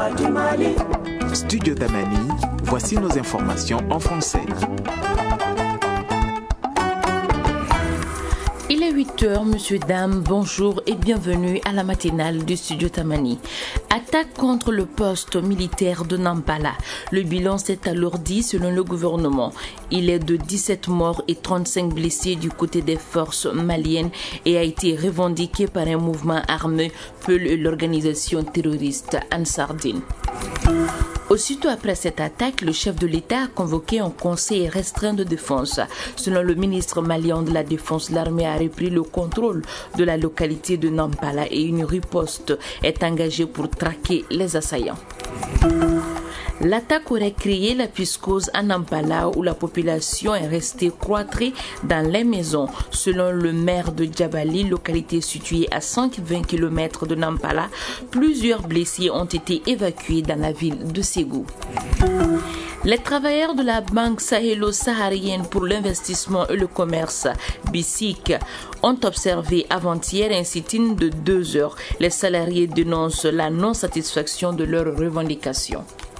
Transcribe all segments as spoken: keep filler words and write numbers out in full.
voix du Mali. Studio Tamani, voici nos informations en français. Il est huit heures, monsieur, dames, bonjour et bienvenue à la matinale du Studio Tamani. Attaque contre le poste militaire de Nampala. Le bilan s'est alourdi selon le gouvernement. Il est de dix-sept morts et trente-cinq blessés du côté des forces maliennes et a été revendiqué par un mouvement armé, Peul et l'organisation terroriste Ansardine. Aussitôt après cette attaque, le chef de l'État a convoqué un conseil restreint de défense. Selon le ministre malien de la Défense, l'armée a repris le contrôle de la localité de Nampala et une riposte est engagée pour traquer les assaillants. L'attaque aurait créé la psychose à Nampala où la population est restée cloîtrée dans les maisons. Selon le maire de Djabali, localité située à cent vingt kilomètres de Nampala, plusieurs blessés ont été évacués dans la ville de Ségou. Les travailleurs de la Banque sahélo-saharienne pour l'investissement et le commerce, B I C I C, ont observé avant-hier un sit-in de deux heures. Les salariés dénoncent la non-satisfaction de leurs revendications.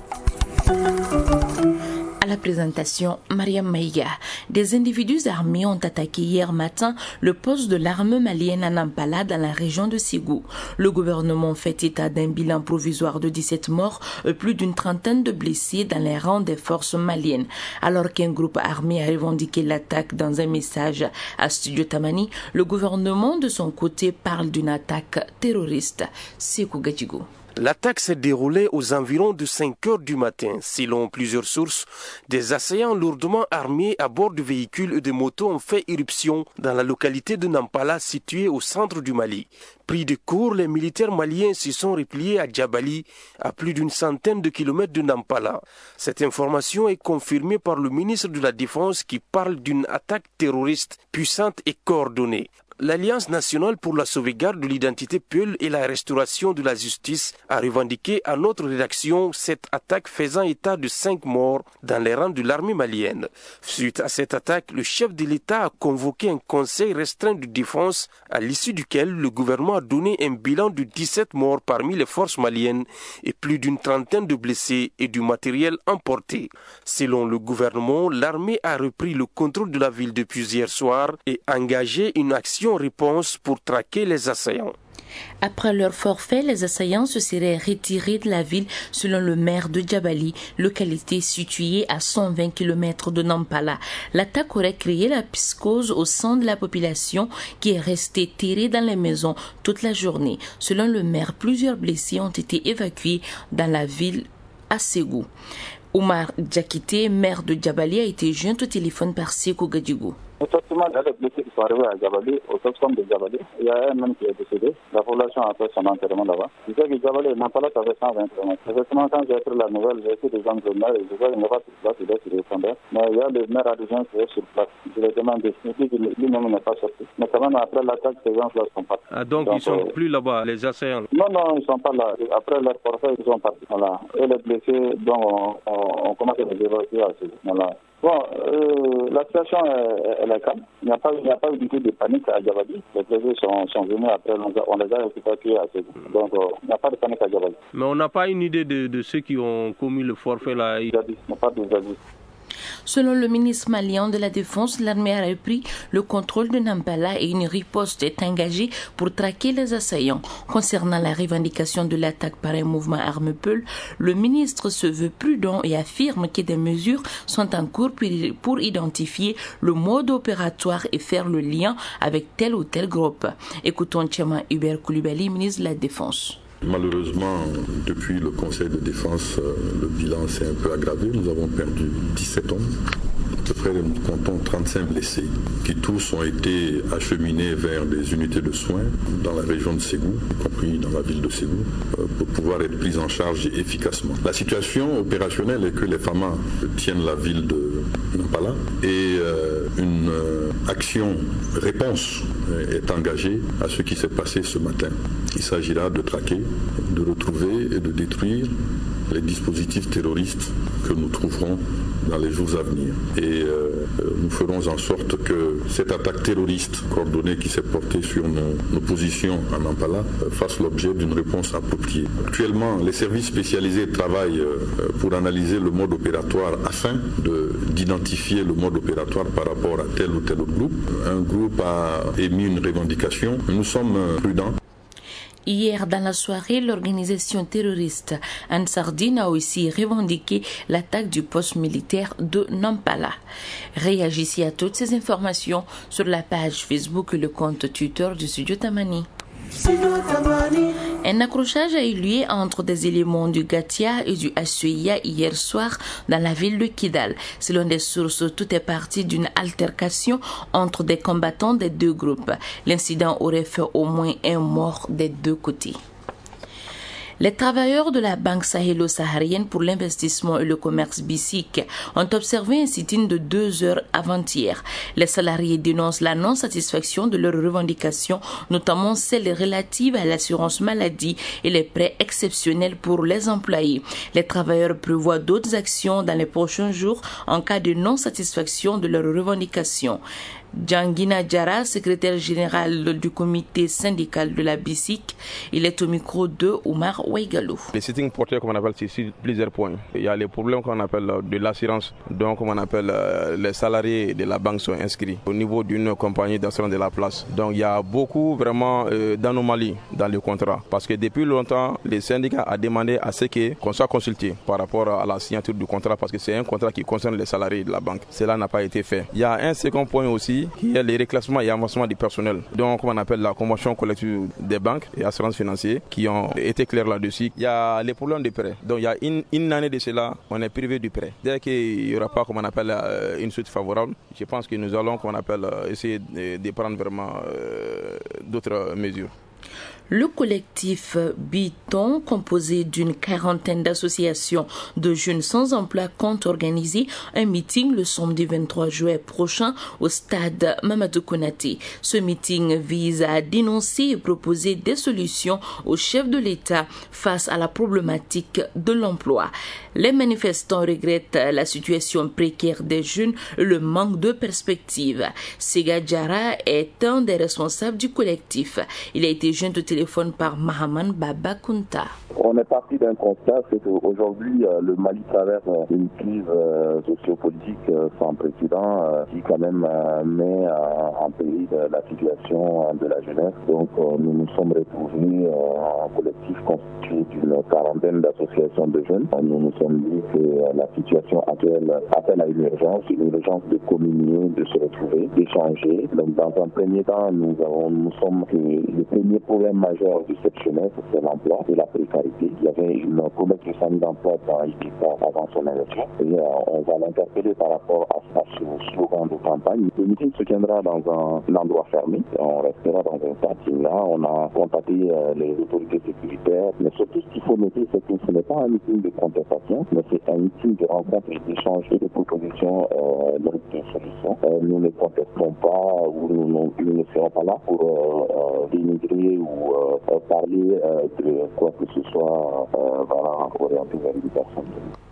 À la présentation, Mariam Maïga. Des individus armés ont attaqué hier matin le poste de l'armée malienne à Nampala dans la région de Ségou. Le gouvernement fait état d'un bilan provisoire de dix-sept morts et plus d'une trentaine de blessés dans les rangs des forces maliennes. Alors qu'un groupe armé a revendiqué l'attaque dans un message à Studio Tamani, le gouvernement de son côté parle d'une attaque terroriste. Sekou Gadjigo. L'attaque s'est déroulée aux environs de cinq heures du matin. Selon plusieurs sources, des assaillants lourdement armés à bord de véhicules et de motos ont fait irruption dans la localité de Nampala située au centre du Mali. Pris de court, les militaires maliens se sont repliés à Djabali, à plus d'une centaine de kilomètres de Nampala. Cette information est confirmée par le ministre de la Défense qui parle d'une attaque terroriste puissante et coordonnée. L'Alliance nationale pour la sauvegarde de l'identité Peul et la restauration de la justice a revendiqué à notre rédaction cette attaque faisant état de cinq morts dans les rangs de l'armée malienne. Suite à cette attaque, le chef de l'État a convoqué un conseil restreint de défense à l'issue duquel le gouvernement a donné un bilan de dix-sept morts parmi les forces maliennes et plus d'une trentaine de blessés et du matériel emporté. Selon le gouvernement, l'armée a repris le contrôle de la ville depuis hier soir et engagé une action réponse pour traquer les assaillants. Après leur forfait, les assaillants se seraient retirés de la ville selon le maire de Djabali, localité située à cent vingt kilomètres de Nampala. L'attaque aurait créé la psychose au sein de la population qui est restée terrée dans les maisons toute la journée. Selon le maire, plusieurs blessés ont été évacués dans la ville à Ségou. Omar Djakité, maire de Djabali, a été joint au téléphone par Sekou Gadjigo. Effectivement, il y a des blessés qui sont arrivés à Djabali, au Topscom de Djabali. Il y a un homme qui est décédé. La population a fait son enterrement là-bas. Je sais que Djabali et Nampala, ça fait cent vingt kilomètres. Effectivement, quand j'ai pris la nouvelle, j'ai été des gens de maire et je vois qu'il n'est pas sur place, il est sur le répondeur. Mais il y a le maire adjoint qui est sur place. Je l'ai demandé. Il dit que lui-même n'est pas sorti. Mais quand même, après l'attaque, ces gens-là sont partis. Ah, donc, donc ils ne sont euh... plus là-bas, les assaillants? Non, non, ils ne sont pas là. Après leur forfait, ils sont partis. Voilà. Et les blessés, donc, on, on, on commence à les évacuer à ce moment-là. Bon, euh, la situation est, elle est calme. Il n'y a pas, il n'y a pas eu du tout de panique à Djabali. Les blessés sont, sont venus après, on les a évacués à Ségou. Donc, euh, il n'y a pas de panique à Djabali. Mais on n'a pas une idée de, de ceux qui ont commis le forfait là. Il n'y a pas de zadis. Selon le ministre malien de la Défense, l'armée a repris le contrôle de Nampala et une riposte est engagée pour traquer les assaillants. Concernant la revendication de l'attaque par un mouvement armé Peul, le ministre se veut prudent et affirme que des mesures sont en cours pour identifier le mode opératoire et faire le lien avec tel ou tel groupe. Écoutons Tchema Hubert Koulibaly, ministre de la Défense. Malheureusement, depuis le Conseil de défense, le bilan s'est un peu aggravé. Nous avons perdu dix-sept hommes. À peu près, nous comptons trente-cinq blessés, qui tous ont été acheminés vers des unités de soins dans la région de Ségou, y compris dans la ville de Ségou, pour pouvoir être pris en charge efficacement. La situation opérationnelle est que les F A M A tiennent la ville de Nampala et euh, une euh, action réponse est engagée à ce qui s'est passé ce matin. Il s'agira de traquer, de retrouver et de détruire les dispositifs terroristes que nous trouverons dans les jours à venir. Et euh, nous ferons en sorte que cette attaque terroriste coordonnée qui s'est portée sur nos, nos positions à Nampala euh, fasse l'objet d'une réponse appropriée. Actuellement, les services spécialisés travaillent euh, pour analyser le mode opératoire afin de, d'identifier le mode opératoire par rapport à tel ou tel autre groupe. Un groupe a émis une revendication. Nous sommes euh, prudents. Hier, dans la soirée, l'organisation terroriste Ansardine a aussi revendiqué l'attaque du poste militaire de Nampala. Réagissez à toutes ces informations sur la page Facebook et le compte Twitter du Studio Tamani. Un accrochage a eu lieu entre des éléments du Gatia et du Assuia hier soir dans la ville de Kidal. Selon des sources, tout est parti d'une altercation entre des combattants des deux groupes. L'incident aurait fait au moins un mort des deux côtés. Les travailleurs de la Banque sahélo-saharienne pour l'investissement et le commerce B I C I C ont observé un sit-in de deux heures avant-hier. Les salariés dénoncent la non-satisfaction de leurs revendications, notamment celles relatives à l'assurance maladie et les prêts exceptionnels pour les employés. Les travailleurs prévoient d'autres actions dans les prochains jours en cas de non-satisfaction de leurs revendications. Djangina Diarra, secrétaire général du comité syndical de la B I C I C, il est au micro de Omar Ouaigalou. Les sittings portés, comme on appelle, c'est sur plusieurs points. Il y a les problèmes qu'on appelle de l'assurance, donc comme on appelle les salariés de la banque sont inscrits au niveau d'une compagnie d'assurance de la place. Donc il y a beaucoup vraiment euh, d'anomalies dans le contrat, parce que depuis longtemps, les syndicats ont demandé à ce qu'on soit consulté par rapport à la signature du contrat, parce que c'est un contrat qui concerne les salariés de la banque. Cela n'a pas été fait. Il y a un second point aussi, qui est les reclassements et avancements du personnel. Donc, comme on appelle la convention collective des banques et assurances financières qui ont été clairs là-dessus. Il y a les problèmes de prêt. Donc, il y a une, une année de cela, on est privé du prêt. Dès qu'il n'y aura pas, comme on appelle, une suite favorable, je pense que nous allons, comme on appelle, essayer de, de prendre vraiment euh, d'autres mesures. Le collectif Biton, composé d'une quarantaine d'associations de jeunes sans emploi, compte organiser un meeting le samedi vingt-trois juillet prochain au stade Mamadou Konaté. Ce meeting vise à dénoncer et proposer des solutions au chef de l'État face à la problématique de l'emploi. Les manifestants regrettent la situation précaire des jeunes et le manque de perspective. Sega Diarra est un des responsables du collectif. Il a été joint au téléphone par Mahaman Baba Kunta. On est parti d'un constat, c'est qu'aujourd'hui euh, le Mali traverse euh, une crise euh, sociopolitique euh, sans précédent euh, qui quand même euh, met euh, en péril euh, la situation euh, de la jeunesse. Donc euh, nous nous sommes retrouvés euh, en collectif constitué d'une quarantaine d'associations de jeunes. Nous nous sommes dit que euh, la situation actuelle appelle à une urgence, une urgence de communier, de se retrouver, d'échanger. Donc dans un premier temps, nous avons, nous sommes que le premier problème majeur de cette jeunesse, c'est l'emploi et la précarité. Il y avait une promesse de famille d'emploi dans I P C A avant son élection. Et euh, on va l'interpeller par rapport à, à ce slogan de campagne. Le meeting se tiendra dans un, un endroit fermé. On restera dans un parking là. On a contacté euh, les autorités sécuritaires. Mais surtout, ce qu'il faut noter, c'est que ce n'est pas un meeting de contestation, mais c'est un meeting de rencontre et d'échange et de propositions euh, de solutions. Euh, nous ne contestons pas ou nous, nous, nous ne serons pas là pour euh, euh, dénigrer ou euh, parler euh, de quoi que ce soit euh, voilà, orienté vers une personne.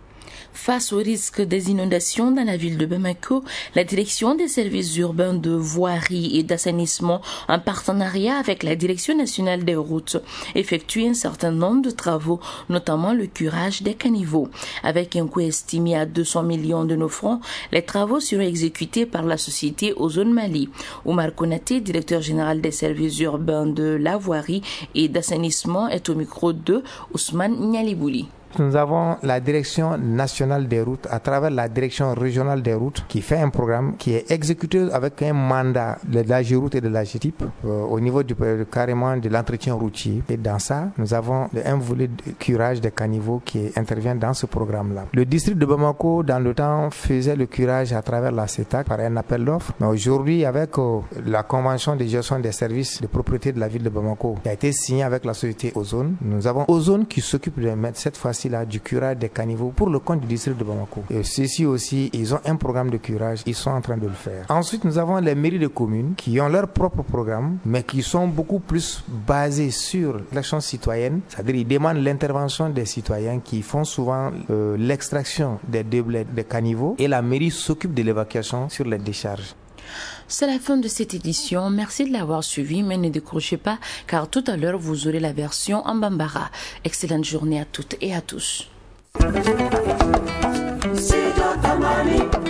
Face au risque des inondations dans la ville de Bamako, la direction des services urbains de voirie et d'assainissement, en partenariat avec la direction nationale des routes, effectue un certain nombre de travaux, notamment le curage des caniveaux. Avec un coût estimé à deux cents millions de nos francs, les travaux seront exécutés par la société Ozone Mali. Omar Konaté, directeur général des services urbains de la voirie et d'assainissement, est au micro de Ousmane Nyalibouli. Nous avons la direction nationale des routes à travers la direction régionale des routes qui fait un programme qui est exécuté avec un mandat de l'A G route et de l'A G T I P euh, au niveau du carrément de l'entretien routier. Et dans ça, nous avons un volet de curage des caniveaux qui intervient dans ce programme-là. Le district de Bamako, dans le temps, faisait le curage à travers la C E T A C par un appel d'offres. Mais aujourd'hui, avec euh, la convention de gestion des services de propriété de la ville de Bamako qui a été signée avec la société Ozone, nous avons Ozone qui s'occupe de mettre cette fois-ci partie-là du curage des caniveaux pour le compte du district de Bamako. Et ceux-ci aussi, ils ont un programme de curage, ils sont en train de le faire. Ensuite, nous avons les mairies de communes qui ont leur propre programme, mais qui sont beaucoup plus basés sur l'action citoyenne, c'est-à-dire ils demandent l'intervention des citoyens qui font souvent euh, l'extraction des déblais des caniveaux et la mairie s'occupe de l'évacuation sur les décharges. C'est la fin de cette édition. Merci de l'avoir suivi, mais ne décrochez pas car tout à l'heure vous aurez la version en Bambara. Excellente journée à toutes et à tous.